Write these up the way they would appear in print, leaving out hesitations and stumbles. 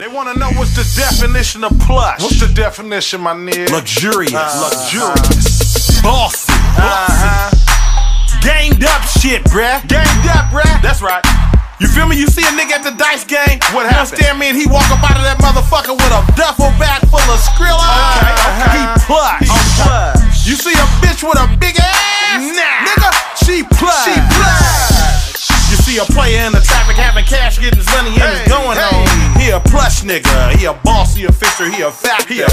They want to know what's the definition of plush. What's the definition, my nigga? Luxurious. Bossy. Gamed up shit, bruh. Gamed up, bruh. That's right. You feel me? You see a nigga at the dice game? What happened? You understand me? And he walk up out of that motherfucker with a duffel bag full of Skrilla. Okay. He plush. You see a bitch with a big ass? Nah. Nigga, she plush. She plush. You see a player in the traffic having cash, getting his money and it's going on. He a plush nigga. He a boss, he a fixer, he a factor.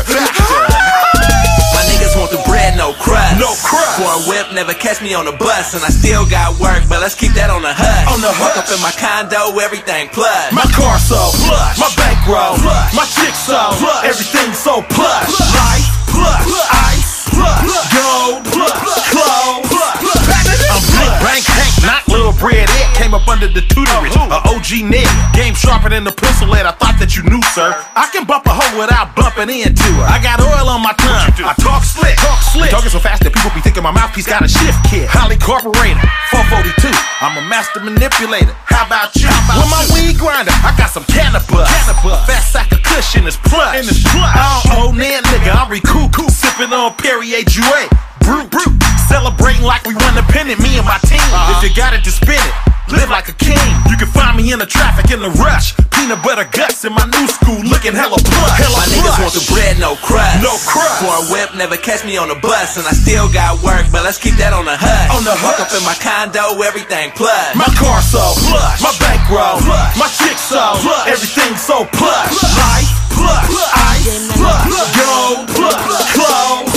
My niggas want the bread, no crust. No crust. For a whip, never catch me on the bus. And I still got work, but let's keep that on the hush. On the hush. Walk up in my condo, everything plush. My car so plush. My bankroll Plush. My chick so Plush. Everything so plush. Life, Plush. Ice plush. Gold Plush. Clothes Plush. I'm big bank Hank, not little bread head. Came up under the tutorage, a OG nigga. Game sharper than the pencil lead. I thought that you knew, sir. I can bump a hoe without bumping into her. I got oil on my tongue. I talk slick. Talking so fast that people be thinking my mouthpiece got a shift kit. Highly corporated, 442. I'm a master manipulator. How about you? With my weed grinder, I got some cannabis. Fat sack of cushion is plush. I don't owe that nigga. I'm recoup. Sipping on Perrier Jouet. Brute. Celebrating like we won the pennant, me and my team. If you got it, just spin it. Live like a king. You can find me in the traffic, in the rush. Peanut butter guts in my new school, looking hella plush. My niggas want the bread, no crust. No crust. For a whip, never catch me on the bus. And I still got work, but let's keep that on the hush. On the Walk hush. up in my condo, everything plush. My car so plush. My bankroll Plush. My chick so Plush. Everything so plush. Life, Plush. Ice Plush. Gold Clothes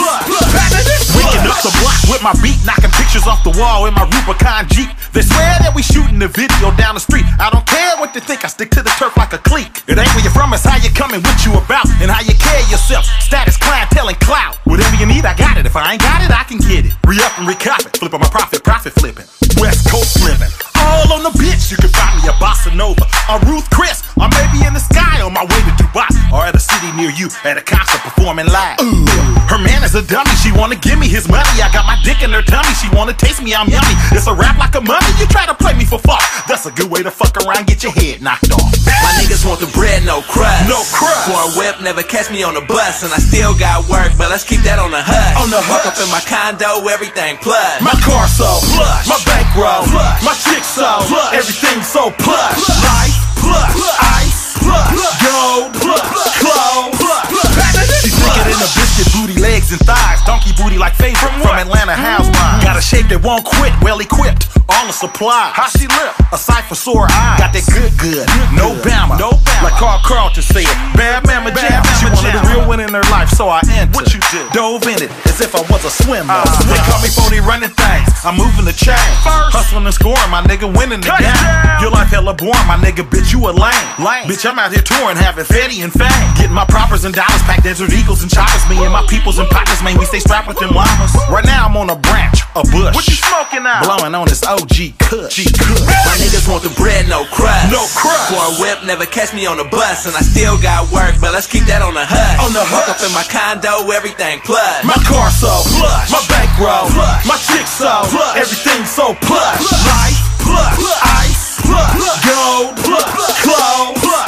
Waking up the block with my beat, knocking pictures off the wall in my Rubicon Jeep. They swear that we shooting the video down the street. I don't care what they think, I stick to the turf like a clique. It ain't where you're from, it's how you coming, what you about, and how you carry yourself. Status, clientele, and clout. Whatever you need, I got it. If I ain't got it, I can get it. Re-up and recop it. Flipping my profit flipping. West Coast living. All on the bitch, you can find me a Bossa Nova, a Ruth Chris, or maybe in the sky on my way to Dubai, or at a city near you at a concert performing live. Her man is a dummy, she wanna give me his money. I got my dick in her tummy, she wanna taste me, I'm yummy. It's a rap like a mummy, you try to play me for fuck. That's a good way to fuck around, get your head knocked off. My niggas want the bread, no crust. No crust. For a whip, never catch me on the bus. And I still got work, but let's keep that on the hush. On the Walk hush. up in my condo, everything plush. My car so Plush. My bankroll Plush. My chick so Plush. Everything so plush. Life, Plush. Ice Gold Clothes She's thicker than a biscuit, booty, legs, and thighs. Donkey booty like favorite from Atlanta Housewives. Got a shape that won't quit, well equipped. All the supplies. How she lip? A sight for sore eyes. Got that good. No Bama. Like Carl to say it. Bad mama jam. She wanted a real win in her life, so I entered. What you did? Dove in it as if I was a swimmer. They call me phony running things. I'm moving the chain. Hustling and scoring, my nigga winning the game. Your life hella boring, my nigga, bitch, you a lame. Bitch, I'm out here touring, having fatty and fame. Getting my proppers and dollars, packed Desert Eagles and choppers. Me and my peoples and partners, man, we stay strapped with them llamas. Right now I'm on a branch, a bush. What you smoking out? Blowing on this OG Kush. My niggas want the bread, no crust. No crust. For a whip, never catch me on the bus. And I still got work, but let's keep that on the hush. On the Walk hush. up in my condo, everything plush. My car so Plush. My bankroll Plush. My chick so Plush. Everything so plush. Life, Ice Gold Clothes